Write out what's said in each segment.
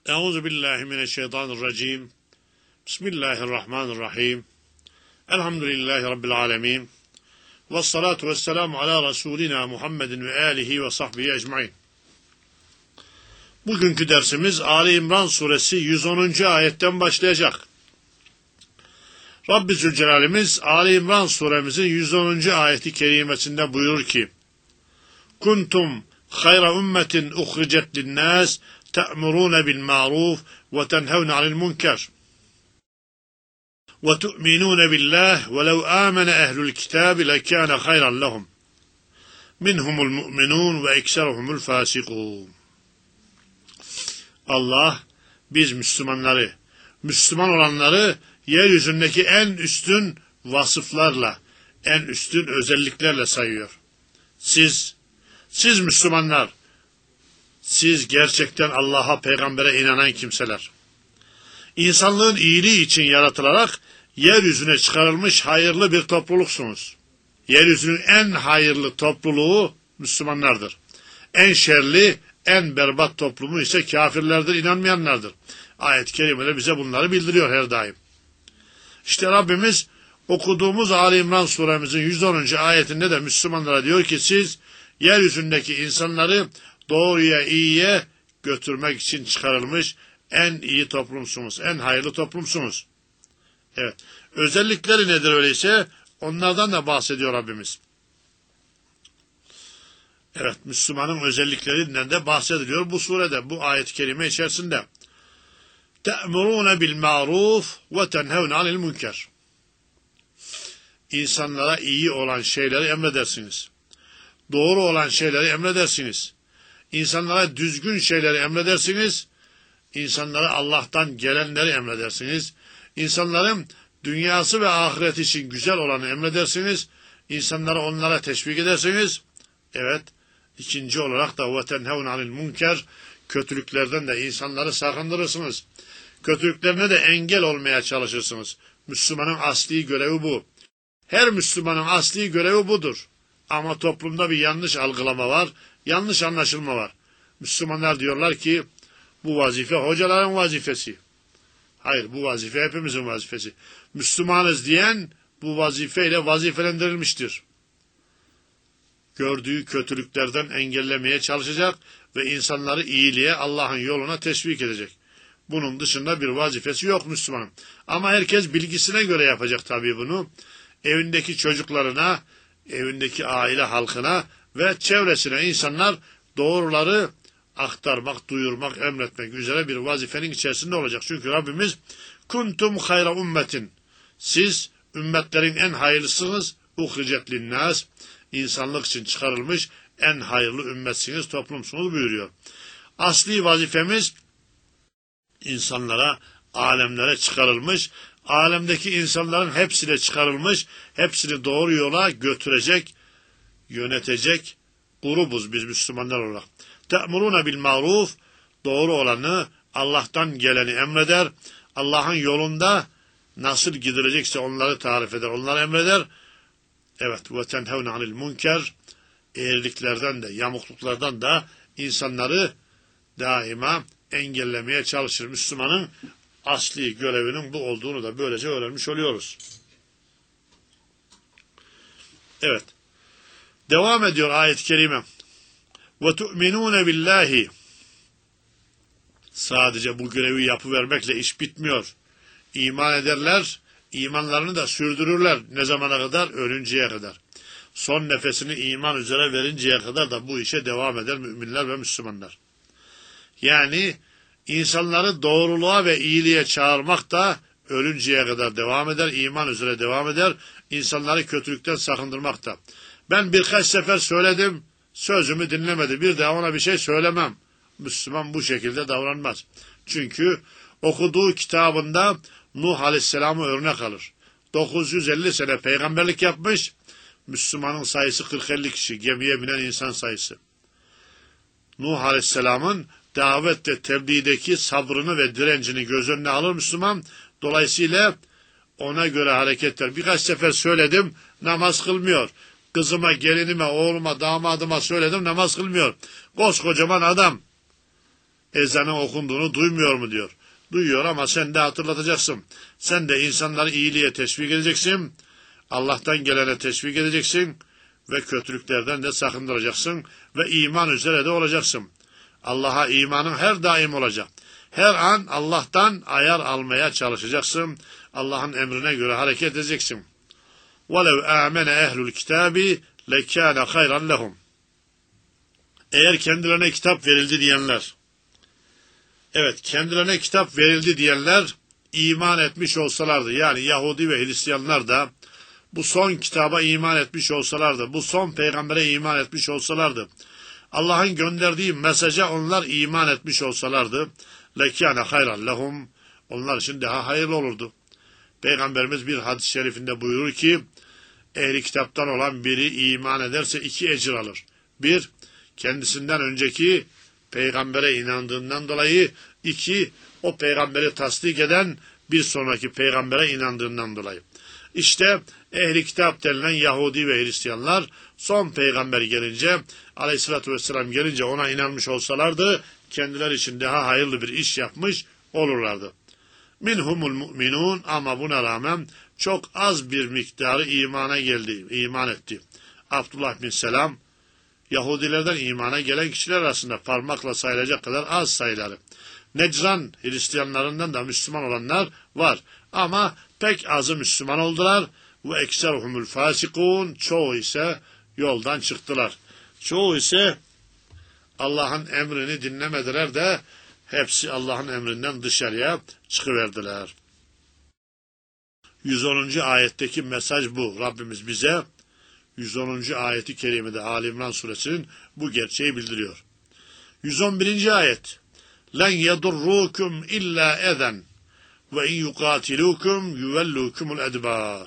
Euzu billahi mineşşeytanirracim. Bismillahirrahmanirrahim. Elhamdülillahi rabbil alamin. Ves salatu vesselamu ala rasulina Muhammedin ve alihi ve sahbihi ecmaîn. Bugünkü dersimiz Ali İmran suresi 110. ayetten başlayacak. Rabbi Zülcelal'imiz Ali İmran suremizin 110. ayeti kerimesinde buyurur ki: Kuntum hayra ümmetin uhricet linnâs te'murûne bil ma'ruf ve tenhevne anil münker ve tu'minûne billah ve lev âmene ehlul kitâbi lekâne hayran lehum minhumul mu'minûn ve ekseruhumul fâsikûn. Allah biz Müslümanları, Müslüman olanları yeryüzündeki en üstün vasıflarla, en üstün özelliklerle sayıyor. Siz Müslümanlar, siz gerçekten Allah'a, peygambere inanan kimseler. İnsanlığın iyiliği için yaratılarak yeryüzüne çıkarılmış hayırlı bir topluluksunuz. Yeryüzünün en hayırlı topluluğu Müslümanlardır. En şerli, en berbat toplumu ise kafirlerdir, inanmayanlardır. Ayet-i Kerime'de bize bunları bildiriyor her daim. İşte Rabbimiz okuduğumuz Ali İmran suremizin 110. ayetinde de Müslümanlara diyor ki siz yeryüzündeki insanları doğruya, iyiye götürmek için çıkarılmış en iyi toplumsunuz, en hayırlı toplumsunuz. Evet. Özellikleri nedir öyleyse? Onlardan da bahsediyor Rabbimiz. Evet, Müslümanın özelliklerinden de bahsediliyor bu surede, bu ayet-i kerime içerisinde. Te'murûne bil ma'ruf ve tenhevne anil münker. İnsanlara iyi olan şeyleri emredersiniz. Doğru olan şeyleri emredersiniz. İnsanlara düzgün şeyleri emredersiniz. İnsanlara Allah'tan gelenleri emredersiniz. İnsanların dünyası ve ahiret için güzel olanı emredersiniz. İnsanları onlara teşvik edersiniz. Evet, ikinci olarak da وَتَنْهَوْنَ عَنِ الْمُنْكَرِ kötülüklerden de insanları sakındırırsınız. Kötülüklerine de engel olmaya çalışırsınız. Müslümanın asli görevi bu. Her Müslümanın asli görevi budur. Ama toplumda bir yanlış algılama var, yanlış anlaşılma var. Müslümanlar diyorlar ki bu vazife hocaların vazifesi. Hayır, bu vazife hepimizin vazifesi. Müslümanız diyen bu vazifeyle vazifelendirilmiştir. Gördüğü kötülüklerden engellemeye çalışacak ve insanları iyiliğe, Allah'ın yoluna teşvik edecek. Bunun dışında bir vazifesi yok Müslümanın. Ama herkes bilgisine göre yapacak tabii bunu. Evindeki çocuklarına, evindeki aile halkına ve çevresine insanlar doğruları aktarmak, duyurmak, emretmek üzere bir vazifenin içerisinde olacak. Çünkü Rabbimiz kuntum hayra ümmetin. Siz ümmetlerin en hayırlısınız. Uhricet linnâs. İnsanlık için çıkarılmış en hayırlı ümmetsiniz, toplumsunuz buyuruyor. Asli vazifemiz insanlara, alemlere çıkarılmış, alemdeki insanların hepsine çıkarılmış, hepsini doğru yola götürecek, yönetecek grubuz biz Müslümanlar olarak. Te'murûne bil ma'ruf, doğru olanı, Allah'tan geleni emreder, Allah'ın yolunda nasıl gidilecekse onları tarif eder, onları emreder. Evet, ve tenhevne anil münker, eğriliklerden de, yamukluklardan da insanları daima engellemeye çalışır. Müslümanın asli görevinin bu olduğunu da böylece öğrenmiş oluyoruz. Evet. Devam ediyor ayet-i kerime. Ve tu'minûne billahi. Sadece bu görevi yapıvermekle iş bitmiyor. İman ederler, imanlarını da sürdürürler. Ne zamana kadar? Ölünceye kadar. Son nefesini iman üzere verinceye kadar da bu işe devam eder müminler ve Müslümanlar. Yani insanları doğruluğa ve iyiliğe çağırmak da ölünceye kadar devam eder, iman üzere devam eder, insanları kötülükten sakındırmak da. Ben birkaç sefer söyledim, sözümü dinlemedi, bir daha ona bir şey söylemem. Müslüman bu şekilde davranmaz. Çünkü okuduğu kitabında Nuh Aleyhisselam'ı örnek alır. 950 sene peygamberlik yapmış, Müslümanın sayısı 40-50 kişi, gemiye binen insan sayısı. Nuh Aleyhisselam'ın davet ve tebliğdeki sabrını ve direncini göz önüne alır Müslüman. Dolayısıyla ona göre hareketler. Birkaç sefer söyledim, namaz kılmıyor. Kızıma, gelinime, oğluma, damadıma söyledim, namaz kılmıyor. Koskocaman adam. ezanı okunduğunu duymuyor mu diyor. Duyuyor ama sen de hatırlatacaksın. Sen de insanları iyiliğe teşvik edeceksin. Allah'tan gelene teşvik edeceksin. Ve kötülüklerden de sakındıracaksın. Ve iman üzere de olacaksın. Allah'a imanın her daim olacak. Her an Allah'tan ayar almaya çalışacaksın. Allah'ın emrine göre hareket edeceksin. وَلَوْ آمَنَ اَهْلُ الْكِتَابِ لَكَانَ خَيْرًا لَهُمْ. Eğer kendilerine kitap verildi diyenler, evet kendilerine kitap verildi diyenler iman etmiş olsalardı, yani Yahudi ve Hristiyanlar da bu son kitaba iman etmiş olsalardı, bu son peygambere iman etmiş olsalardı, Allah'ın gönderdiği mesaja onlar iman etmiş olsalardı, lekâne hayran lehum, onlar için daha hayırlı olurdu. Peygamberimiz bir hadis-i şerifinde buyurur ki, ehli kitaptan olan biri iman ederse 2 ecir alır. 1, kendisinden önceki peygambere inandığından dolayı, 2, o peygamberi tasdik eden bir sonraki peygambere inandığından dolayı. İşte ehli kitap denilen Yahudi ve Hristiyanlar son peygamber gelince, aleyhissalatü vesselam gelince ona inanmış olsalardı, kendileri için daha hayırlı bir iş yapmış olurlardı. Minhumul mu'minun, ama buna rağmen çok az bir miktarı iman etti. Abdullah bin Selam, Yahudilerden imana gelen kişiler arasında parmakla sayılacak kadar az sayıları. Necran Hristiyanlarından da Müslüman olanlar var. Ama pek azı Müslüman oldular. Ve ekseruhumul fasikun, çoğu ise yoldan çıktılar. Çoğu ise Allah'ın emrini dinlemediler de hepsi Allah'ın emrinden dışarıya çıkıverdiler. 110. ayetteki mesaj bu. Rabbimiz bize 110. ayeti kerimede Ali İmran suresinin bu gerçeği bildiriyor. 111. ayet. Len yedurrukum illa eden ve in yukatilukum yuvellukumul edbar.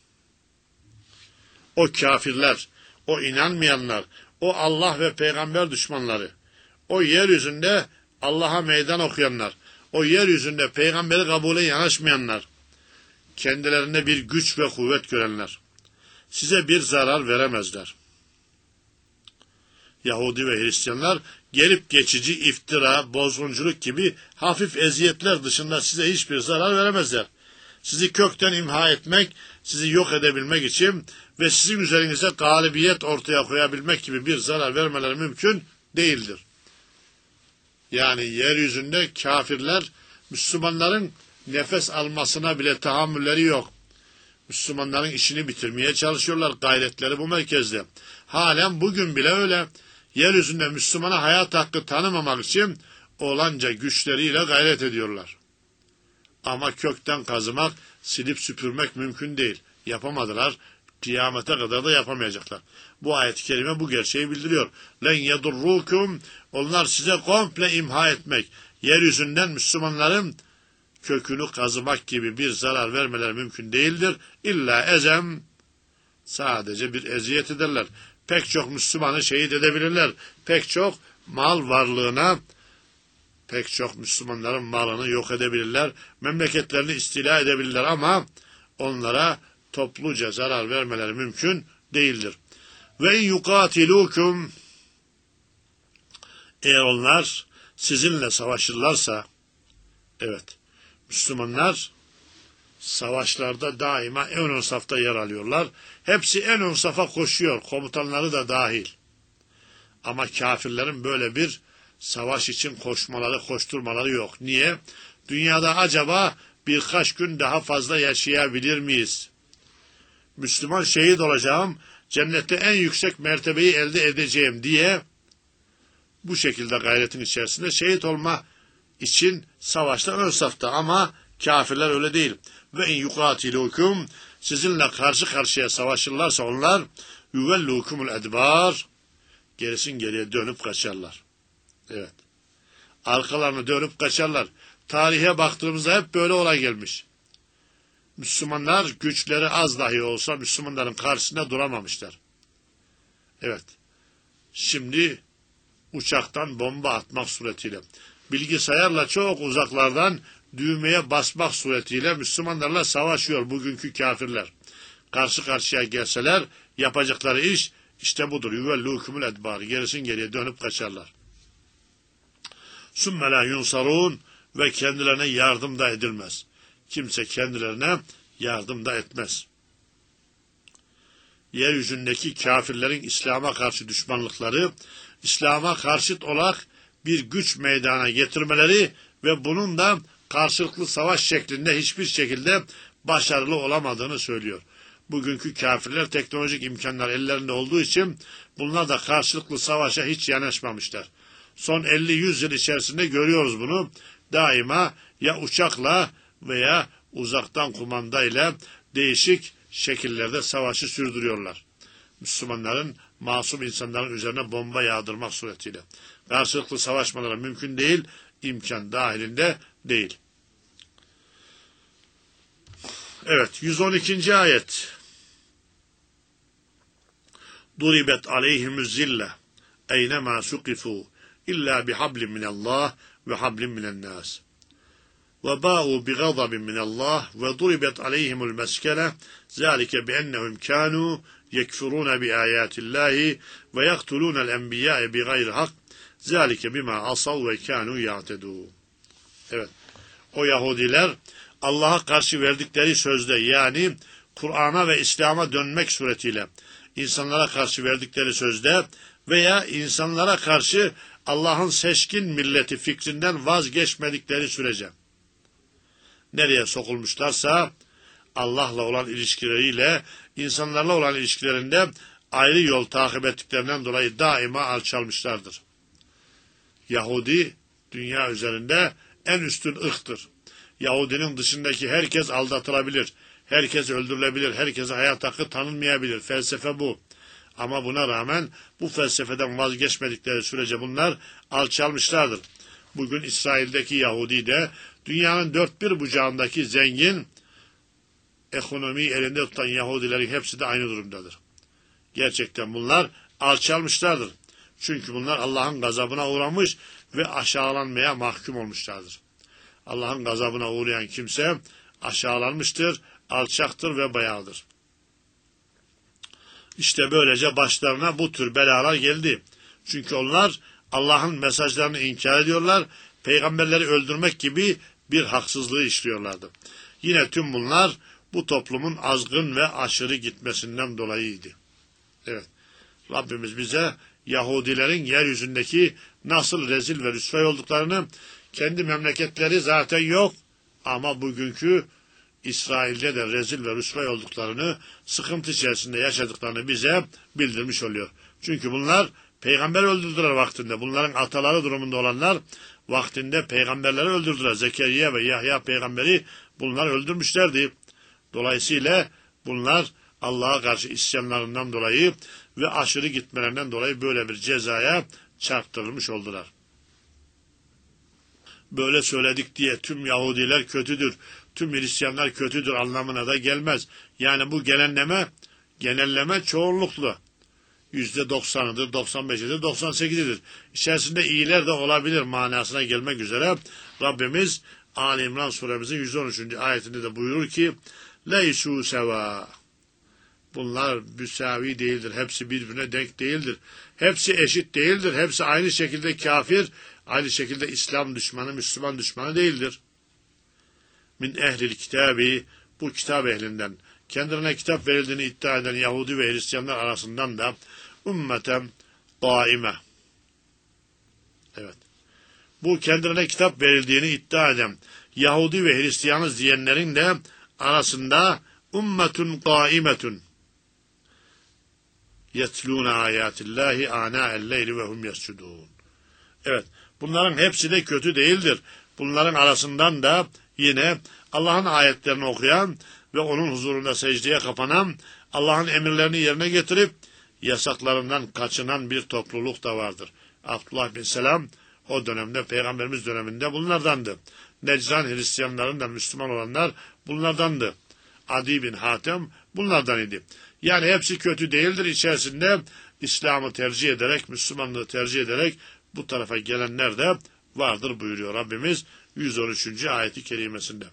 O kafirler, o inanmayanlar, o Allah ve peygamber düşmanları, o yeryüzünde Allah'a meydan okuyanlar, o yeryüzünde peygamberi kabule yanaşmayanlar, kendilerinde bir güç ve kuvvet görenler, size bir zarar veremezler. Yahudi ve Hristiyanlar gelip geçici iftira, bozgunculuk gibi hafif eziyetler dışında size hiçbir zarar veremezler. Sizi kökten imha etmek, sizi yok edebilmek için ve sizin üzerinize galibiyet ortaya koyabilmek gibi bir zarar vermeleri mümkün değildir. Yani yeryüzünde kafirler, Müslümanların nefes almasına bile tahammülleri yok. Müslümanların işini bitirmeye çalışıyorlar, gayretleri bu merkezde. Halen bugün bile öyle. Yeryüzünde Müslümana hayat hakkı tanımamak için olanca güçleriyle gayret ediyorlar. Ama kökten kazımak, silip süpürmek mümkün değil. Yapamadılar, kıyamete kadar da yapamayacaklar. Bu ayet-i kerime bu gerçeği bildiriyor. Len yedurrukum, onlar size komple imha etmek, yeryüzünden Müslümanların kökünü kazımak gibi bir zarar vermeleri mümkün değildir. İlla ezem, sadece bir eziyet ederler. Pek çok Müslümanı şehit edebilirler. Pek çok mal varlığına, pek çok Müslümanların malını yok edebilirler. Memleketlerini istila edebilirler ama onlara topluca zarar vermeleri mümkün değildir. Ve yukatilukum, eğer onlar sizinle savaşırlarsa, evet, Müslümanlar savaşlarda daima en ön safta yer alıyorlar. Hepsi en ön safa koşuyor, komutanları da dahil. Ama kafirlerin böyle bir savaş için koşturmaları yok. Niye? Dünyada acaba birkaç gün daha fazla yaşayabilir miyiz? Müslüman şehit olacağım, cennette en yüksek mertebeyi elde edeceğim diye bu şekilde gayretin içerisinde şehit olma için savaşta ön safta, ama kafirler öyle değil. Ve in yukatilukum, sizinle karşı karşıya savaşırlarsa onlar yuvellukumul edbar, gerisin geriye dönüp kaçarlar. Evet. Arkalarını dönüp kaçarlar. Tarihe baktığımızda hep böyle olay gelmiş. Müslümanlar güçleri az dahi olsa Müslümanların karşısında duramamışlar. Evet. Şimdi uçaktan bomba atmak suretiyle, bilgisayarla çok uzaklardan düğmeye basmak suretiyle Müslümanlarla savaşıyor bugünkü kafirler. Karşı karşıya gelseler yapacakları iş işte budur. Yuvellukumul edbar. Gerisin geriye dönüp kaçarlar. sümme la yunsarun ve kendilerine yardım da edilmez. Kimse kendilerine yardım da etmez. Yeryüzündeki kafirlerin İslam'a karşı düşmanlıkları, İslam'a karşıt olarak bir güç meydana getirmeleri ve bunun da karşılıklı savaş şeklinde hiçbir şekilde başarılı olamadığını söylüyor. Bugünkü kafirler teknolojik imkanlar ellerinde olduğu için bunlar da karşılıklı savaşa hiç yanaşmamışlar. Son 50-100 yıl içerisinde görüyoruz bunu. Daima ya uçakla veya uzaktan kumandayla değişik şekillerde savaşı sürdürüyorlar. Müslümanların, masum insanların üzerine bomba yağdırmak suretiyle. Karşılıklı savaşmaları mümkün değil, imkan dahilinde değil. Evet, 112. ayet. Duribet aleyhimüz zille eynemâ sukifû illa bihablin minallah ve hablin minennâs. وَبَاءُوا بِغَضَبٍ مِنَ اللّٰهِ وَضُرِبَتْ عَلَيْهِمُ الْمَسْكَنَةُ ذَٰلِكَ بِأَنَّهُمْ كَانُوا يَكْفُرُونَ بِآيَاتِ اللّٰهِ وَيَقْتُلُونَ الْاَنْبِيَاءَ بِغَيْرِ حَقٍّ ذَٰلِكَ بِمَا عَصَوْا وَكَانُوا يَعْتَدُونَ. Evet, o Yahudiler Allah'a karşı verdikleri sözde, yani Kur'an'a ve İslam'a dönmek suretiyle insanlara karşı verdikleri sözde veya insanlara karşı Allah'ın seçkin milleti fikrinden vazgeçmedikleri sürece nereye sokulmuşlarsa Allah'la olan ilişkileriyle insanlarla olan ilişkilerinde ayrı yol takip ettiklerinden dolayı daima alçalmışlardır. Yahudi dünya üzerinde en üstün ırktır. Yahudinin dışındaki herkes aldatılabilir, herkes öldürülebilir, herkese hayat hakkı tanınmayabilir. Felsefe bu. Ama buna rağmen bu felsefeden vazgeçmedikleri sürece bunlar alçalmışlardır. Bugün İsrail'deki Yahudi de dünyanın dört bir bucağındaki zengin, ekonomiyi elinde tutan Yahudilerin hepsi de aynı durumdadır. Gerçekten bunlar alçalmışlardır. Çünkü bunlar Allah'ın gazabına uğramış ve aşağılanmaya mahkum olmuşlardır. Allah'ın gazabına uğrayan kimse aşağılanmıştır, alçaktır ve bayağıdır. İşte böylece başlarına bu tür belalar geldi. Çünkü onlar Allah'ın mesajlarını inkar ediyorlar, peygamberleri öldürmek gibi bir haksızlığı işliyorlardı. Yine tüm bunlar bu toplumun azgın ve aşırı gitmesinden dolayıydı. Evet, Rabbimiz bize Yahudilerin yeryüzündeki nasıl rezil ve rüsvay olduklarını, kendi memleketleri zaten yok ama bugünkü İsrail'de de rezil ve rüsvay olduklarını, sıkıntı içerisinde yaşadıklarını bize bildirmiş oluyor. Çünkü bunlar peygamber öldürdüler vaktinde. Bunların ataları durumunda olanlar vaktinde peygamberleri öldürdüler. Zekeriya ve Yahya peygamberi bunlar öldürmüşlerdi. Dolayısıyla bunlar Allah'a karşı isyanlarından dolayı ve aşırı gitmelerinden dolayı böyle bir cezaya çarptırılmış oldular. Böyle söyledik diye tüm Yahudiler kötüdür, tüm Hristiyanlar kötüdür anlamına da gelmez. Yani bu genelleme çoğunluklu. %90'ıdır, 95'idir, 98'idir. İçerisinde iyiler de olabilir manasına gelmek üzere Rabbimiz Ali İmran suremizin 113. ayetinde de buyurur ki Leysû sevâ. Bunlar müsavi değildir. Hepsi birbirine denk değildir. Hepsi eşit değildir. Hepsi aynı şekilde kafir, aynı şekilde İslam düşmanı, Müslüman düşmanı değildir. Min ehlil kitabi, bu kitap ehlinden, kendilerine kitap verildiğini iddia eden Yahudi ve Hristiyanlar arasından da ümmeten daime. Evet. Bu kendilerine kitap verildiğini iddia eden Yahudi ve Hristiyanız diyenlerin de arasında ümmetun daimetun yetlûne âyâtillâhi ânâ'el-leyli ve hum yescudûn. Evet, bunların hepsi de kötü değildir. Bunların arasından da yine Allah'ın ayetlerini okuyan ve onun huzurunda secdeye kapanan, Allah'ın emirlerini yerine getirip yasaklarından kaçınan bir topluluk da vardır. Abdullah bin Selam o dönemde, Peygamberimiz döneminde bunlardandı. Necran Hristiyanlarından Müslüman olanlar bunlardandı. Adi bin Hatem bunlardan idi. Yani hepsi kötü değildir. İçerisinde İslam'ı tercih ederek, Müslümanlığı tercih ederek bu tarafa gelenler de vardır buyuruyor Rabbimiz 113. ayeti kerimesinde.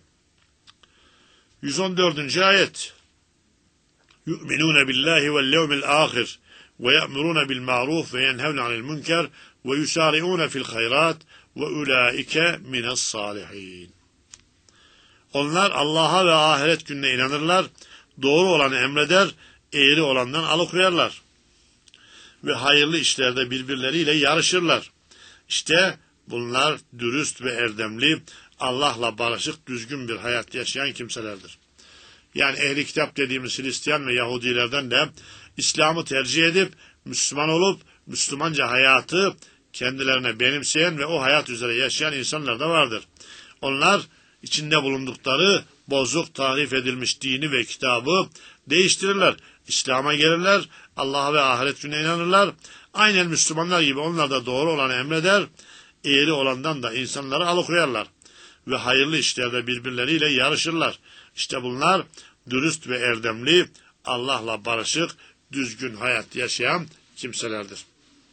114. ayet. Yu'minûne billahi vel yevmil âhir ve ye'murûne bil ma'ruf ve yenhevne anil münker ve yusâri'ûne fil hayrat ve ulaike mines salihin. Onlar Allah'a ve ahiret gününe inanırlar, doğru olanı emreder, eğri olandan alıkoyarlar. Ve hayırlı işlerde birbirleriyle yarışırlar. İşte bunlar dürüst ve erdemli, Allah'la barışık, düzgün bir hayat yaşayan kimselerdir. Yani ehli kitap dediğimiz Hristiyan ve Yahudilerden de İslam'ı tercih edip, Müslüman olup, Müslümanca hayatı kendilerine benimseyen ve o hayat üzere yaşayan insanlar da vardır. Onlar içinde bulundukları bozuk, tahrif edilmiş dini ve kitabı değiştirirler. İslam'a gelirler, Allah'a ve ahiret gününe inanırlar. Aynen Müslümanlar gibi onlar da doğru olanı emreder, eğri olandan da insanları alıkoyarlar. Ve hayırlı işlerde birbirleriyle yarışırlar. İşte bunlar dürüst ve erdemli, Allah'la barışık, düzgün hayat yaşayan kimselerdir.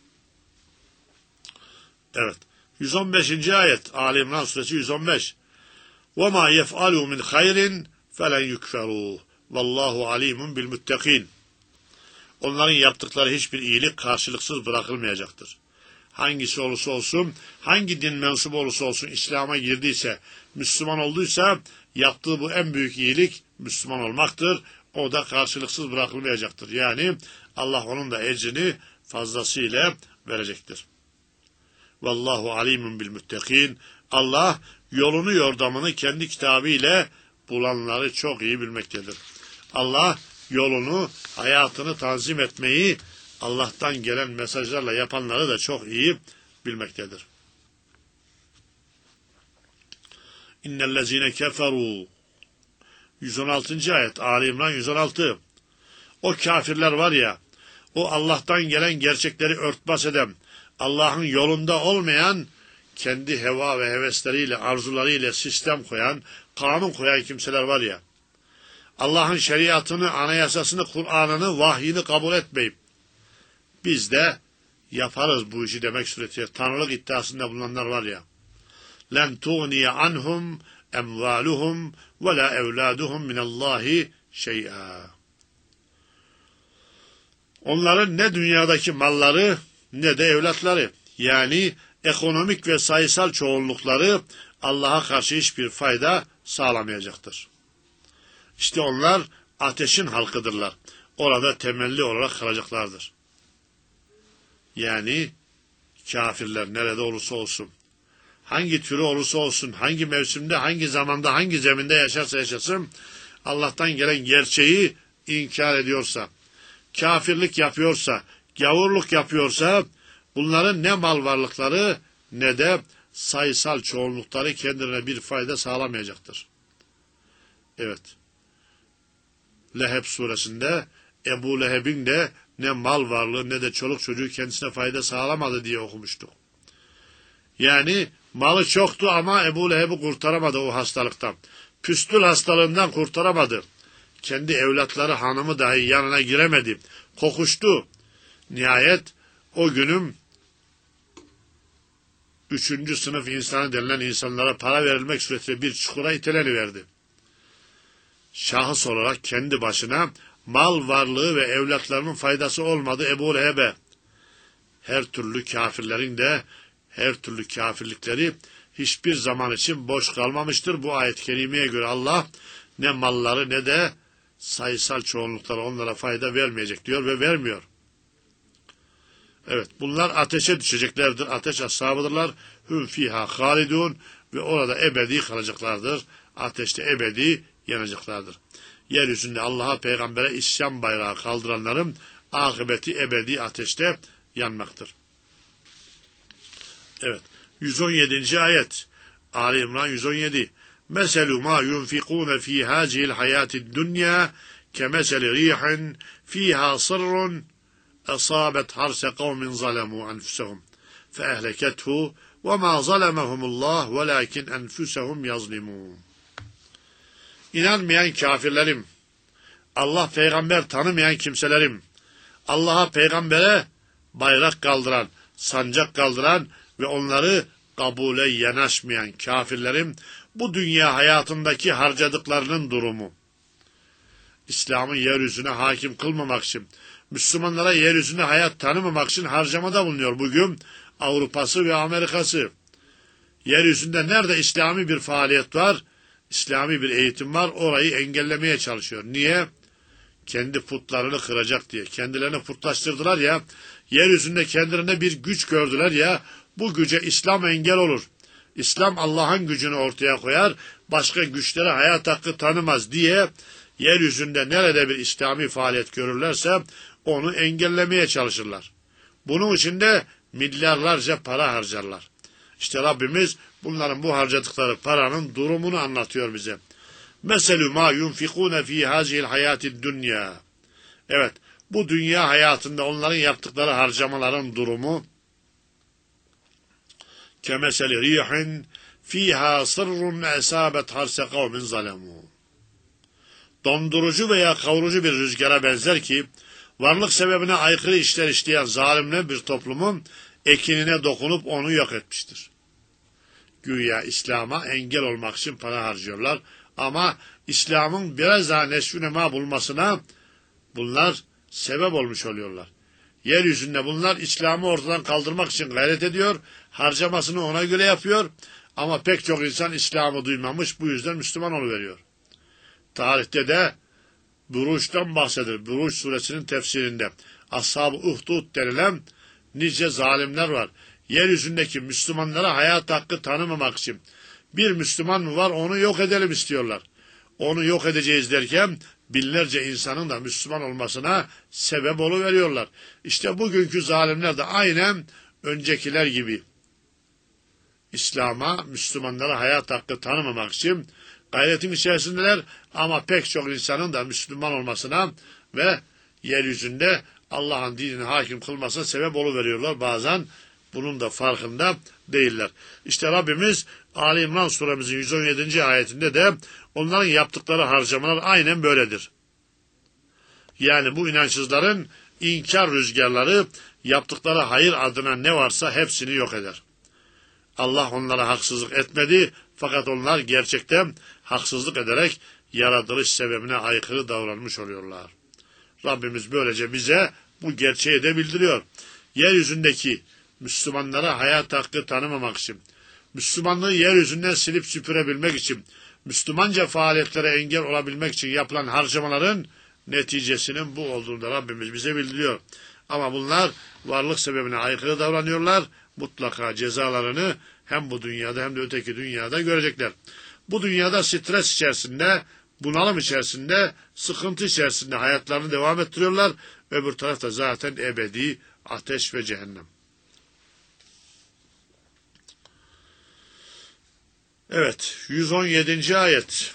Evet. 115. ayet. Ali İmran suresi 115. وَمَا يَفْعَلُوا مِنْ خَيْرٍ فَلَنْ يُكْفَرُوا وَاللّٰهُ عَلِيمٌ بِالْمُتَّقِينَ. Onların yaptıkları hiçbir iyilik karşılıksız bırakılmayacaktır. Hangisi olursa olsun, hangi din mensubu olursa olsun İslam'a girdiyse, Müslüman olduysa yaptığı bu en büyük iyilik Müslüman olmaktır. O da karşılıksız bırakılmayacaktır. Yani Allah onun da ecrini fazlasıyla verecektir. Vallahu alimun bil muttakin. Allah yolunu yordamını kendi kitabı ile bulanları çok iyi bilmektedir. Allah yolunu, hayatını tanzim etmeyi Allah'tan gelen mesajlarla yapanları da çok iyi bilmektedir. İnnellezine keferu. 116. ayet. Ali İmran 116. O kafirler var ya, o Allah'tan gelen gerçekleri örtbas eden, Allah'ın yolunda olmayan, kendi heva ve hevesleriyle, arzularıyla sistem koyan, kanun koyan kimseler var ya, Allah'ın şeriatını, anayasasını, Kur'an'ını, vahyini kabul etmeyip, biz de yaparız bu işi demek suretiyle tanrılık iddiasında bulunanlar var ya, لَنْ تُغْنِيَ عَنْهُمْ اَمْوَالُهُمْ وَلَا اَوْلَادُهُمْ مِنَ اللّٰهِ شَيْئًا. Onların ne dünyadaki malları ne de evlatları, yani ekonomik ve sayısal çoğunlukları Allah'a karşı hiçbir fayda sağlamayacaktır. İşte onlar ateşin halkıdırlar. Orada temelli olarak kalacaklardır. Yani kafirler nerede olursa olsun, hangi türü olursa olsun, hangi mevsimde, hangi zamanda, hangi zeminde yaşarsa yaşasın, Allah'tan gelen gerçeği inkar ediyorsa, kafirlik yapıyorsa, gavurluk yapıyorsa, bunların ne mal varlıkları ne de sayısal çoğunlukları kendilerine bir fayda sağlamayacaktır. Evet. Leheb suresinde Ebu Leheb'in de ne mal varlığı ne de çoluk çocuğu kendisine fayda sağlamadı diye okumuştuk. Yani malı çoktu ama Ebu Leheb'i kurtaramadı o hastalıktan. Püstül hastalığından kurtaramadı. Kendi evlatları, hanımı dahi yanına giremedi. Kokuştu. Nihayet o günüm 3. sınıf insanı denilen insanlara para verilmek suretiyle bir çukura iteleniverdi. Şahıs olarak kendi başına mal varlığı ve evlatlarının faydası olmadı Ebu Leheb'e. Her türlü kafirlerin de her türlü kafirlikleri hiçbir zaman için boş kalmamıştır. Bu ayet-i kerimeye göre Allah ne malları ne de sayısal çoğunlukları onlara fayda vermeyecek diyor ve vermiyor. Evet, bunlar ateşe düşeceklerdir. Ateş ashabıdırlar. Hüm fiha halidun ve orada ebedi kalacaklardır. Ateşte ebedi yanacaklardır. Yeryüzünde Allah'a, peygambere isyan bayrağı kaldıranların akıbeti ebedi ateşte yanmaktır. Evet. 117. ayet. Ali İmran 117. Meselu ma yunfikune fi hâzihil hayâtid dünya kemeseli rihin fiha sırrun asabet harse kavmin zalemû enfusehum feehlekethu ve ma zalemehumullah velakin enfusehum yazlimûn. İnanmayan kafirlerim, Allah peygamber tanımayan kimselerim, Allah'a, peygambere bayrak kaldıran, sancak kaldıran ve onları kabule yanaşmayan kafirlerim, bu dünya hayatındaki harcadıklarının durumu. İslam'ı yeryüzüne hakim kılmamak için, Müslümanlara yeryüzünde hayat tanımamak için harcamada bulunuyor bugün Avrupa'sı ve Amerika'sı. Yeryüzünde nerede İslami bir faaliyet var, İslami bir eğitim var, orayı engellemeye çalışıyor. Niye? Kendi putlarını kıracak diye. Kendilerini putlaştırdılar ya, yeryüzünde kendilerine bir güç gördüler ya, bu güce İslam engel olur. İslam Allah'ın gücünü ortaya koyar, başka güçlere hayat hakkı tanımaz diye yeryüzünde nerede bir İslami faaliyet görürlerse onu engellemeye çalışırlar. Bunun için de milyarlarca para harcarlar. İşte Rabbimiz bunların bu harcadıkları paranın durumunu anlatıyor bize. Meselü ma yunfikune fi hazihil hayatid dünya. Evet, bu dünya hayatında onların yaptıkları harcamaların durumu kemeseli rihin fiha sırrun esabet harse kavmin zalemu. Dondurucu veya kavurucu bir rüzgara benzer ki, varlık sebebine aykırı işler işleyen zalimle bir toplumun ekinine dokunup onu yok etmiştir. Güya İslam'a engel olmak için para harcıyorlar ama İslam'ın biraz daha neşvünema bulmasına bunlar sebep olmuş oluyorlar. Yeryüzünde bunlar İslam'ı ortadan kaldırmak için gayret ediyor, harcamasını ona göre yapıyor ama pek çok insan İslam'ı duymamış, bu yüzden Müslüman oluveriyor. Tarihte de Buruç'tan bahsedilir. Buruç suresinin tefsirinde Ashab-ı Uhdud denilen nice zalimler var. Yeryüzündeki Müslümanlara hayat hakkı tanımamak için bir Müslüman mı var onu yok edelim istiyorlar. Onu yok edeceğiz derken binlerce insanın da Müslüman olmasına sebep oluveriyorlar. İşte bugünkü zalimler de aynen öncekiler gibi İslam'a, Müslümanlara hayat hakkı tanımamak için gayretin içerisindeler ama pek çok insanın da Müslüman olmasına ve yeryüzünde Allah'ın dinini hakim kılmasına sebep oluveriyorlar. Bazen bunun da farkında değiller. İşte Rabbimiz Ali İmran suremizin 117. ayetinde de onların yaptıkları harcamalar aynen böyledir. Yani bu inançsızların inkar rüzgarları yaptıkları hayır adına ne varsa hepsini yok eder. Allah onlara haksızlık etmedi fakat onlar gerçekten haksızlık ederek yaratılış sebebine aykırı davranmış oluyorlar. Rabbimiz böylece bize bu gerçeği de bildiriyor. Yeryüzündeki Müslümanlara hayat hakkı tanımamak için, Müslümanlığı yeryüzünden silip süpürebilmek için, Müslümanca faaliyetlere engel olabilmek için yapılan harcamaların neticesinin bu olduğunu da Rabbimiz bize bildiriyor. Ama bunlar varlık sebebine aykırı davranıyorlar. Mutlaka cezalarını hem bu dünyada hem de öteki dünyada görecekler. Bu dünyada stres içerisinde, bunalım içerisinde, sıkıntı içerisinde hayatlarını devam ettiriyorlar. Öbür tarafta zaten ebedi ateş ve cehennem. Evet, 117. ayet.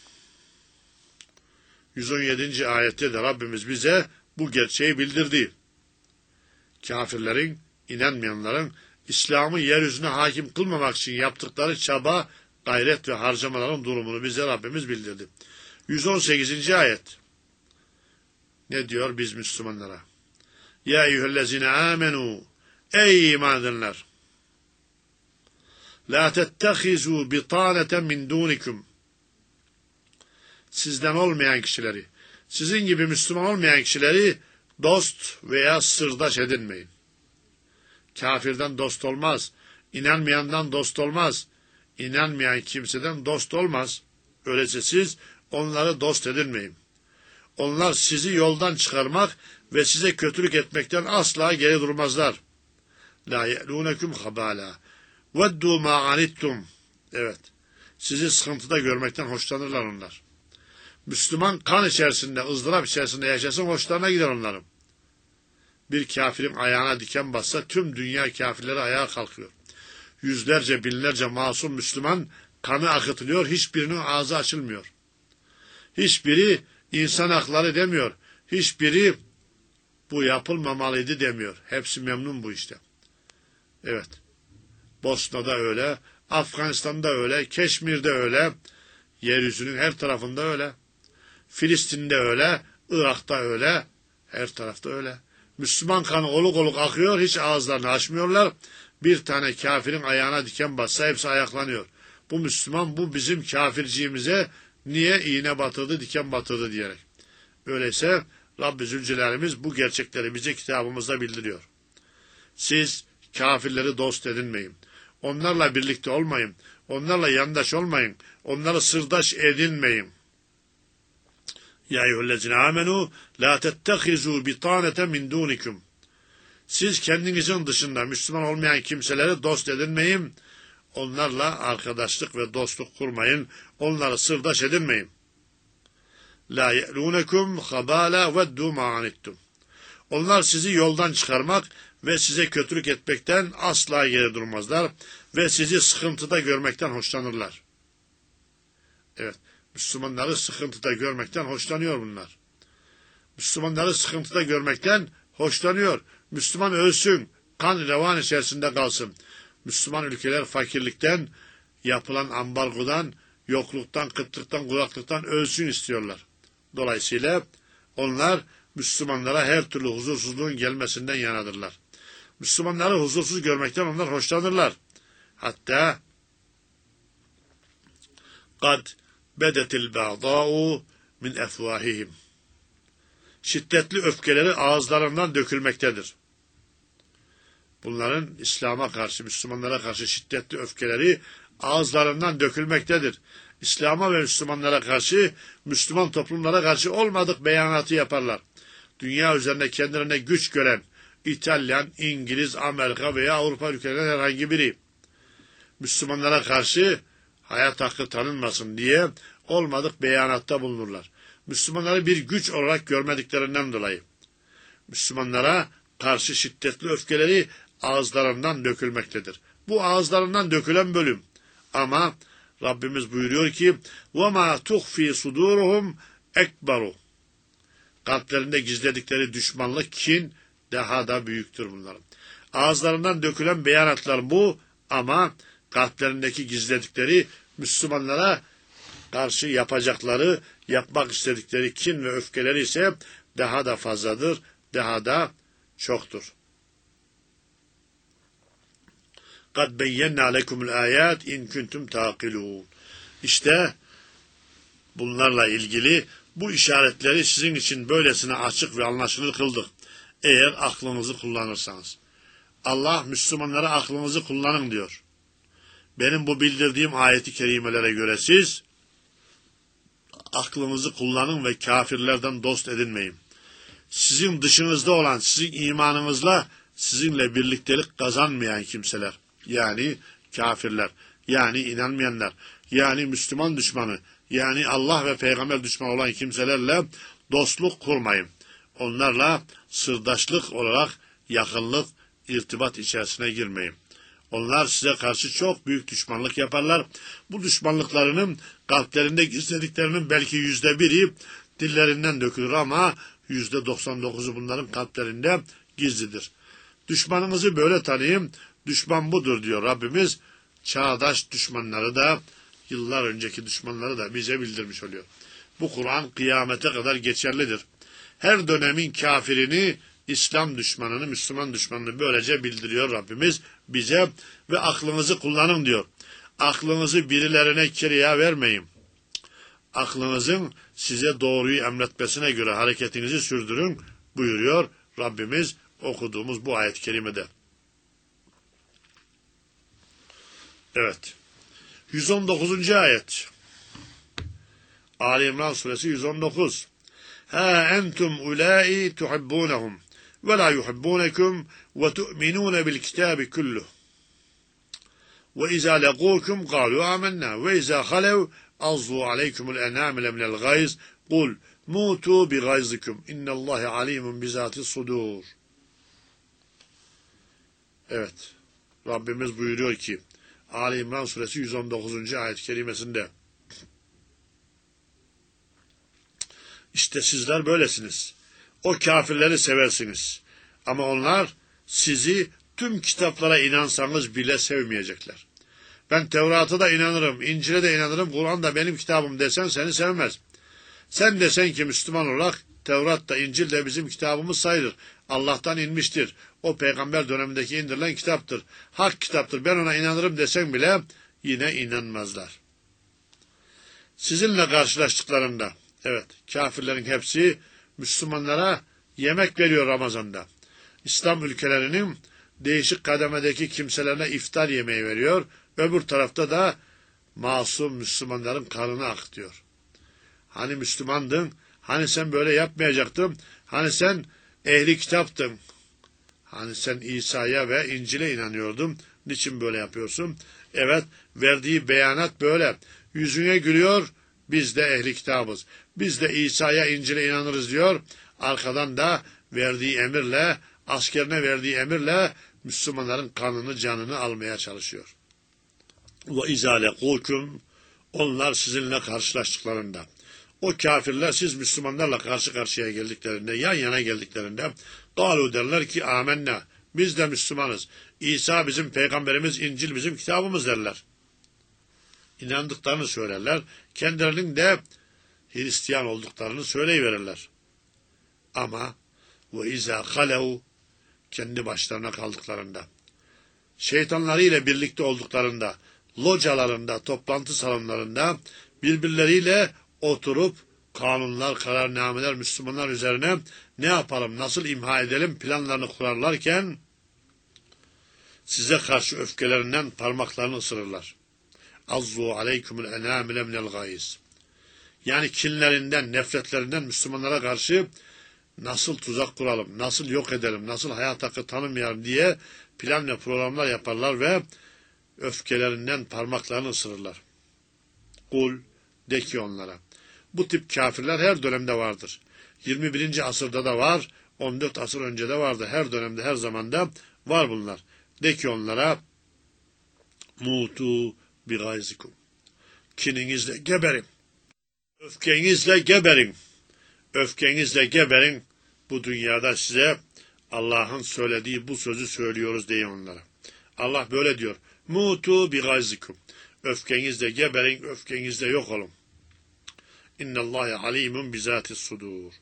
117. ayette de Rabbimiz bize bu gerçeği bildirdi. Kafirlerin, inanmayanların İslam'ı yeryüzüne hakim kılmamak için yaptıkları çaba, gayret ve harcamaların durumunu bize Rabbimiz bildirdi. 118. ayet. Ne diyor biz Müslümanlara? Ya eyyühellezine amenu. Ey iman edenler! La tettehizu bitaneten min dunikum. Sizden olmayan kişileri, sizin gibi Müslüman olmayan kişileri dost veya sırdaş edinmeyin. Kafirden dost olmaz, inanmayandan dost olmaz, inanmayan kimseden dost olmaz. Öyleyse siz onları dost edinmeyin. Onlar sizi yoldan çıkarmak ve size kötülük etmekten asla geri durmazlar. La ye'lunekum habala. Veddu ma anittum. Evet, sizi sıkıntıda görmekten hoşlanırlar onlar. Müslüman kan içerisinde, ızdırap içerisinde yaşasın, hoşlarına gider onların. Bir kafirin ayağına diken bassa tüm dünya kafirleri ayağa kalkıyor. Yüzlerce, binlerce masum Müslüman kanı akıtılıyor, hiçbirinin ağzı açılmıyor. Hiçbiri insan hakları demiyor. Hiçbiri bu yapılmamalıydı demiyor. Hepsi memnun bu işte. Evet. Bosna'da öyle, Afganistan'da öyle, Keşmir'de öyle, yeryüzünün her tarafında öyle. Filistin'de öyle, Irak'ta öyle, her tarafta öyle. Müslüman kanı oluk oluk akıyor, hiç ağızlarını açmıyorlar. Bir tane kafirin ayağına diken bassa hepsi ayaklanıyor. Bu Müslüman, bu bizim kafirciğimize niye iğne batırdı, diken batırdı diyerek. Öyleyse Rabbi Zülcelal'imiz bu gerçekleri bize kitabımızda bildiriyor. Siz kafirleri dost edinmeyin. Onlarla birlikte olmayın. Onlarla yandaş olmayın. Onları sırdaş edinmeyin. Ya eyyühellezine amenu la tettehizu bitanete min dunikum. Siz kendinizin dışında Müslüman olmayan kimseleri dost edinmeyin. Onlarla arkadaşlık ve dostluk kurmayın. Onları sırdaş edinmeyin. La ye'lunekum habala veddu ma anittum. Onlar sizi yoldan çıkarmak ve size kötülük etmekten asla geri durmazlar ve sizi sıkıntıda görmekten hoşlanırlar. Evet, Müslümanları sıkıntıda görmekten hoşlanıyor bunlar. Müslümanları sıkıntıda görmekten hoşlanıyor. Müslüman ölsün, kan revan içerisinde kalsın. Müslüman ülkeler fakirlikten, yapılan ambargodan, yokluktan, kıtlıktan, kuraklıktan ölsün istiyorlar. Dolayısıyla onlar Müslümanlara her türlü huzursuzluğun gelmesinden yanadırlar. Müslümanları huzursuz görmekten onlar hoşlanırlar. Hatta قَدْ بَدَتِ الْبَعْضَاءُ min efvahihim. Şiddetli öfkeleri ağızlarından dökülmektedir. Bunların İslam'a karşı, Müslümanlara karşı şiddetli öfkeleri ağızlarından dökülmektedir. İslam'a ve Müslümanlara karşı, Müslüman toplumlara karşı olmadık beyanatı yaparlar. Dünya üzerinde kendilerine güç gören İtalyan, İngiliz, Amerika veya Avrupa ülkelerinden herhangi biri Müslümanlara karşı hayat hakkı tanınmasın diye olmadık beyanatta bulunurlar. Müslümanları bir güç olarak görmediklerinden dolayı Müslümanlara karşı şiddetli öfkeleri ağızlarından dökülmektedir. Bu ağızlarından dökülen bölüm. Ama Rabbimiz buyuruyor ki وَمَا تُخْفِي صُدُورُهُمْ اَكْبَرُ. Kalplerinde gizledikleri düşmanlık, kin daha da büyüktür bunların. Ağızlarından dökülen beyanatlar bu ama kalplerindeki gizledikleri, Müslümanlara karşı yapacakları, yapmak istedikleri kin ve öfkeleri ise daha da fazladır, daha da çoktur. قَدْ بَيَّنَّا لَكُمُ الْآيَاتِ اِنْ كُنْتُمْ تَعْقِلُونَ. İşte bunlarla ilgili bu işaretleri sizin için böylesine açık ve anlaşılır kıldık. Eğer aklınızı kullanırsanız. Allah Müslümanlara aklınızı kullanın diyor. Benim bu bildirdiğim ayeti kerimelere göre siz aklınızı kullanın ve kafirlerden dost edinmeyin. Sizin dışınızda olan, sizin imanınızla sizinle birliktelik kazanmayan kimseler, yani kafirler, yani inanmayanlar, yani Müslüman düşmanı, yani Allah ve peygamber düşmanı olan kimselerle dostluk kurmayın. Onlarla sırdaşlık olarak yakınlık, irtibat içerisine girmeyin. Onlar size karşı çok büyük düşmanlık yaparlar. Bu düşmanlıklarının kalplerinde gizlediklerinin belki %1'i dillerinden dökülür ama %99'u bunların kalplerinde gizlidir. Düşmanınızı böyle tanıyın. Düşman budur diyor Rabbimiz. Çağdaş düşmanları da, yıllar önceki düşmanları da bize bildirmiş oluyor. Bu Kur'an kıyamete kadar geçerlidir. Her dönemin kafirini, İslam düşmanını, Müslüman düşmanını böylece bildiriyor Rabbimiz bize ve aklınızı kullanın diyor. Aklınızı birilerine kiriye vermeyin. Aklınızın size doğruyu emretmesine göre hareketinizi sürdürün buyuruyor Rabbimiz okuduğumuz bu ayet-i kerimede. Evet. 119. ayet. Ali İmran suresi 119. Ha entum ulai tuhibbunhum ve la yuhibbunekum ve tu'minun bil kitabi kulluh. Ve izâ legûkum kâlû âmennâ ve izâ halev azzu aleykumul enâmile minel gayz kul mutu bi gayzikum innallâhe alîmun bizâtis sudur. Evet. Rabbimiz buyuruyor ki Ali İmran suresi 119. ayet-i kerimesinde İşte sizler böylesiniz. O kafirleri seversiniz. Ama onlar sizi tüm kitaplara inansanız bile sevmeyecekler. Ben Tevrat'a da inanırım, İncil'e de inanırım, Kur'an da benim kitabım desen seni sevmez. Sen desen ki Müslüman olarak Tevrat da İncil de bizim kitabımız sayılır. Allah'tan inmiştir. O peygamber dönemindeki indirilen kitaptır. Hak kitaptır. Ben ona inanırım desen bile yine inanmazlar. Sizinle karşılaştıklarında evet, kafirlerin hepsi Müslümanlara yemek veriyor Ramazan'da. İslam ülkelerinin değişik kademedeki kimselerine iftar yemeği veriyor. Öbür tarafta da masum Müslümanların kanını akıtıyor. Hani Müslümandın? Hani sen böyle yapmayacaktın? Hani sen ehli kitaptın? Hani sen İsa'ya ve İncil'e inanıyordun? Niçin böyle yapıyorsun? Evet, verdiği beyanat böyle. Yüzüne gülüyor, biz de ehli kitabız. Biz de İsa'ya, İncil'e inanırız diyor. Arkadan da verdiği emirle, askerine verdiği emirle Müslümanların kanını, canını almaya çalışıyor. وَاِذَا لَقُوكُمْ Onlar sizinle karşılaştıklarında, o kafirler siz Müslümanlarla karşı karşıya geldiklerinde, yan yana geldiklerinde, قَالُوا derler ki amenna, biz de Müslümanız. İsa bizim peygamberimiz, İncil bizim kitabımız derler. İnandıklarını söylerler. Kendilerinin de Hristiyan olduklarını söyleyiverirler. Ama وَاِذَا خَلَوْا kendi başlarına kaldıklarında, şeytanlarıyla birlikte olduklarında, localarında, toplantı salonlarında birbirleriyle oturup kanunlar, kararnameler Müslümanlar üzerine ne yapalım, nasıl imha edelim planlarını kurarlarken size karşı öfkelerinden parmaklarını ısırırlar. Azzu aleykumul enamile minel gayz. Yani kinlerinden, nefretlerinden Müslümanlara karşı nasıl tuzak kuralım, nasıl yok edelim, nasıl hayat hakkı tanımayalım diye plan ve programlar yaparlar ve öfkelerinden parmaklarını ısırırlar. Kul, de ki onlara, bu tip kafirler her dönemde vardır. 21. asırda da var, 14 asır önce de vardı. Her dönemde, her zamanda var bunlar. De ki onlara, mutu bi gayzikum. Kininizle geberin. Öfkenizle geberin. Öfkenizle geberin. Bu dünyada size Allah'ın söylediği bu sözü söylüyoruz deyin onlara. Allah böyle diyor. Mutu bi gayzikum. Öfkenizle geberin, öfkenizle yok olun. İnnallâhe alimun bizatis sudur.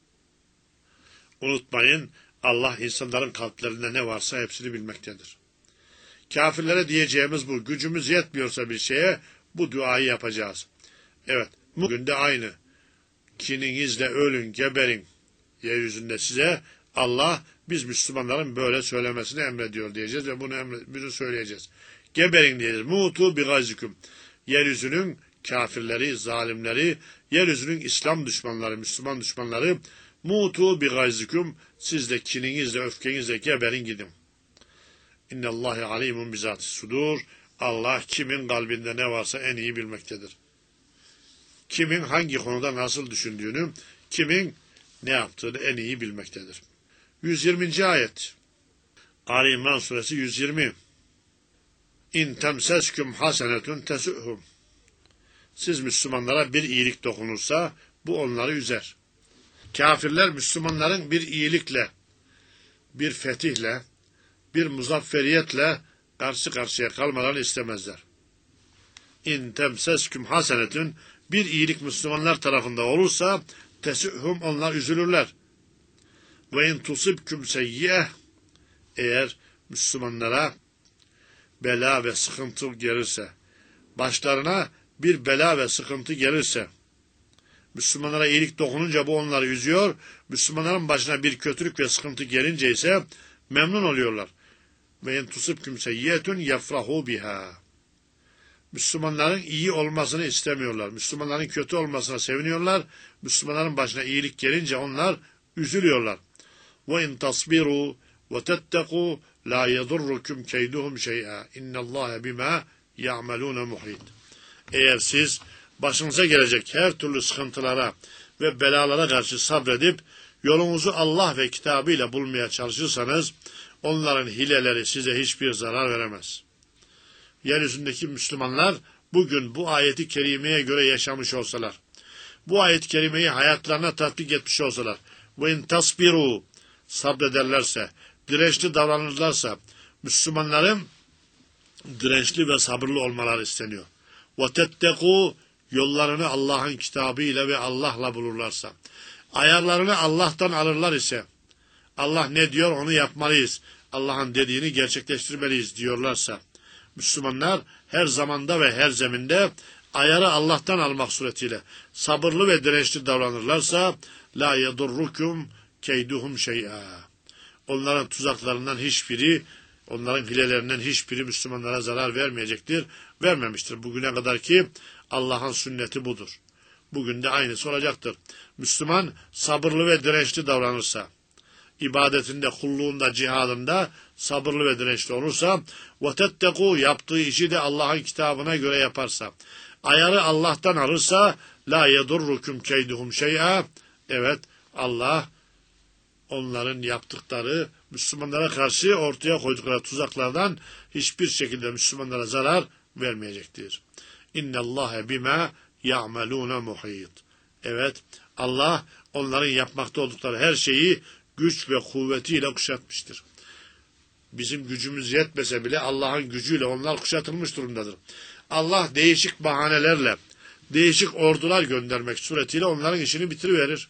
Unutmayın, Allah insanların kalplerinde ne varsa hepsini bilmektedir. Kafirlere diyeceğimiz bu, gücümüz yetmiyorsa bir şeye bu duayı yapacağız. Evet, bugün de aynı. Kininizle ölün, geberin. Yeryüzünde size Allah biz Müslümanların böyle söylemesini emrediyor diyeceğiz ve bunu söyleyeceğiz. Geberin diyeceğiz. Mutu bi gayzikum. Yeryüzünün kafirleri, zalimleri, yeryüzünün İslam düşmanları, Müslüman düşmanları, mutu bi gayzikum. Siz de kininizle, öfkenizle geberin gidin. İnnallâhe alimun bizatis sudur. Allah kimin kalbinde ne varsa en iyi bilmektedir. Kimin hangi konuda nasıl düşündüğünü, kimin ne yaptığını en iyi bilmektedir. 120. ayet. Ali İmran suresi 120. İn temsesküm hasenetun tesu'hum. Siz Müslümanlara bir iyilik dokunursa bu onları üzer. Kafirler Müslümanların bir iyilikle, bir fetihle, bir muzafferiyetle karşı karşıya kalmalarını istemezler. İn temsesküm hasenetun, bir iyilik Müslümanlar tarafında olursa tesühum, onlar üzülürler. Ve in tusibküm seyyi'eh, eğer Müslümanlara bela ve sıkıntı gelirse, başlarına bir bela ve sıkıntı gelirse, Müslümanlara iyilik dokununca bu onları üzüyor, Müslümanların başına bir kötülük ve sıkıntı gelince ise memnun oluyorlar. Ve in tusibküm seyyiyetun yefrahu biha. Müslümanların iyi olmasını istemiyorlar. Müslümanların kötü olmasına seviniyorlar. Müslümanların başına iyilik gelince onlar üzülüyorlar. Ve in tasbiru ve tetteku la yedurrukum keyduhum şey'a. İnnallâhe bima ya'melûne muhit. Eğer siz başınıza gelecek her türlü sıkıntılara ve belalara karşı sabredip yolunuzu Allah ve kitabıyla bulmaya çalışırsanız onların hileleri size hiçbir zarar veremez. Yeryüzündeki Müslümanlar bugün bu ayeti kerimeye göre yaşamış olsalar, bu ayet-i kerimeyi hayatlarına tatbik etmiş olsalar, ve in tasbiru, sabrederlerse, dirençli davranırlarsa, Müslümanların dirençli ve sabırlı olmaları isteniyor. Ve tetteku, yollarını Allah'ın kitabıyla ve Allah'la bulurlarsa, ayarlarını Allah'tan alırlar ise, Allah ne diyor onu yapmalıyız, Allah'ın dediğini gerçekleştirmeliyiz diyorlarsa, Müslümanlar her zamanda ve her zeminde ayarı Allah'tan almak suretiyle sabırlı ve dirençli davranırlarsa la yedurrukum keyduhum şey'a. Onların tuzaklarından hiçbiri Onların hilelerinden hiçbiri Müslümanlara zarar vermeyecektir, vermemiştir. Bugüne kadar ki Allah'ın sünneti budur. Bugün de aynısı olacaktır. Müslüman sabırlı ve dirençli davranırsa, ibadetinde, kulluğunda, cihadında sabırlı ve dirençli olursa, وَتَتَّقُوا yaptığı işi de Allah'ın kitabına göre yaparsa, ayarı Allah'tan alırsa, لَا يَضُرُّكُمْ كَيْدُهُمْ شَيْئًا evet, Allah onların yaptıkları, Müslümanlara karşı ortaya koydukları tuzaklardan hiçbir şekilde Müslümanlara zarar vermeyecektir. اِنَّ اللّٰهَ بِمَا يَعْمَلُونَ مُحِيطٌ evet, Allah onların yapmakta oldukları her şeyi güç ve kuvvetiyle kuşatmıştır. Bizim gücümüz yetmese bile Allah'ın gücüyle onlar kuşatılmış durumdadır. Allah değişik bahanelerle, değişik ordular göndermek suretiyle onların işini bitiriverir.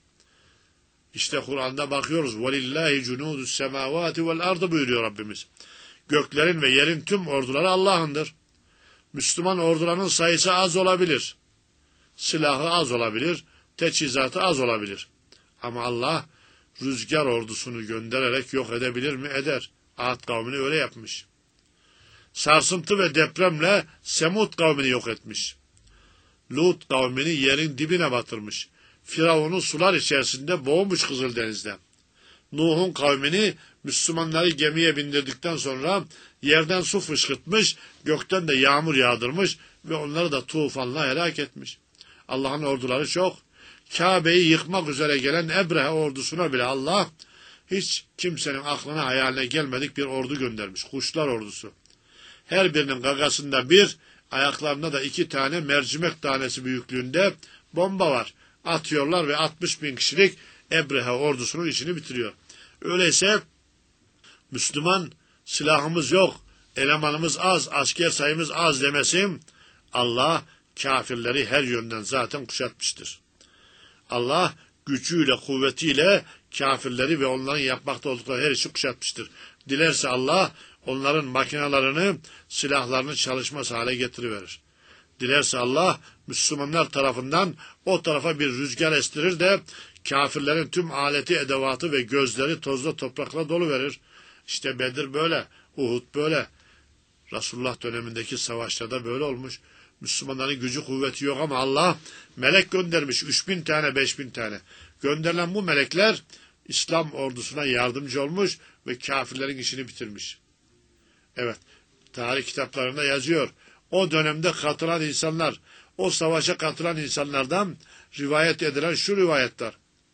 İşte Kur'an'da bakıyoruz. وَلِلَّهِ جُنُودُ السَّمَاوَاتِ وَالْاَرْضِ buyuruyor Rabbimiz. Göklerin ve yerin tüm orduları Allah'ındır. Müslüman ordularının sayısı az olabilir. Silahı az olabilir. Teçhizatı az olabilir. Ama Allah rüzgar ordusunu göndererek yok edebilir mi? Eder. Ad kavmini öyle yapmış. Sarsıntı ve depremle Semud kavmini yok etmiş. Lut kavmini yerin dibine batırmış. Firavun'u sular içerisinde boğmuş Kızıldeniz'de. Nuh'un kavmini Müslümanları gemiye bindirdikten sonra yerden su fışkırtmış, gökten de yağmur yağdırmış ve onları da tufanla helak etmiş. Allah'ın orduları çok. Kabe'yi yıkmak üzere gelen Ebrehe ordusuna bile Allah hiç kimsenin aklına hayaline gelmedik bir ordu göndermiş. Kuşlar ordusu. Her birinin gagasında bir, ayaklarında da 2 tane mercimek tanesi büyüklüğünde bomba var. Atıyorlar ve 60.000 kişilik Ebrehe ordusunun işini bitiriyor. Öyleyse Müslüman silahımız yok, elemanımız az, asker sayımız az demesin, Allah kafirleri her yönden zaten kuşatmıştır. Allah gücüyle, kuvvetiyle kafirleri ve onların yapmakta oldukları her işi kuşatmıştır. Dilerse Allah onların makinalarını, silahlarını çalışmaz hale getiriverir. Dilerse Allah Müslümanlar tarafından o tarafa bir rüzgar estirir de kafirlerin tüm aleti, edevatı ve gözleri tozla toprakla doluverir. İşte Bedir böyle, Uhud böyle. Resulullah dönemindeki savaşlarda böyle olmuş. Müslümanların gücü kuvveti yok ama Allah melek göndermiş. 3.000 tane, 5.000 tane. Gönderilen bu melekler İslam ordusuna yardımcı olmuş ve kafirlerin işini bitirmiş. Evet, tarih kitaplarında yazıyor. O dönemde katılan insanlar, o savaşa katılan insanlardan rivayet edilen şu rivayetler.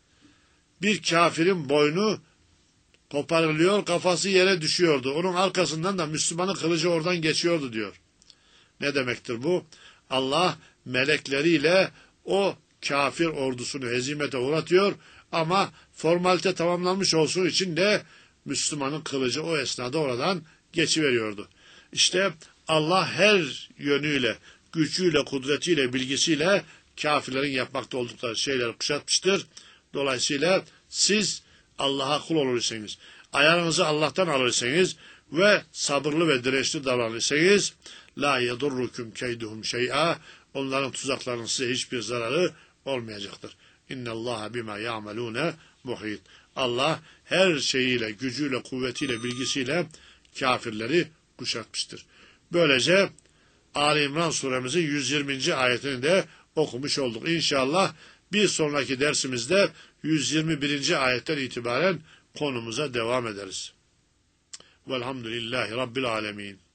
Bir kafirin boynu koparılıyor, kafası yere düşüyordu. Onun arkasından da Müslümanın kılıcı oradan geçiyordu diyor. Ne demektir bu? Allah melekleriyle o kafir ordusunu hezimete uğratıyor ama formalite tamamlanmış olsun için de Müslümanın kılıcı o esnada oradan geçiveriyordu. İşte Allah her yönüyle, gücüyle, kudretiyle, bilgisiyle kafirlerin yapmakta oldukları şeyleri kuşatmıştır. Dolayısıyla siz Allah'a kul olursanız, ayarınızı Allah'tan alırsanız ve sabırlı ve dirençli davranırsanız la yedurrukum keyduhum şey'a onların tuzaklarının size hiçbir zararı olmayacaktır. İnnallaha bima ya'malune muhit. Allah her şeyiyle, gücüyle, kuvvetiyle, bilgisiyle kafirleri kuşatmıştır. Böylece Ali İmran suremizin 120. ayetini de okumuş olduk. İnşallah bir sonraki dersimizde 121. ayetten itibaren konumuza devam ederiz. Velhamdülillahi Rabbil alemin.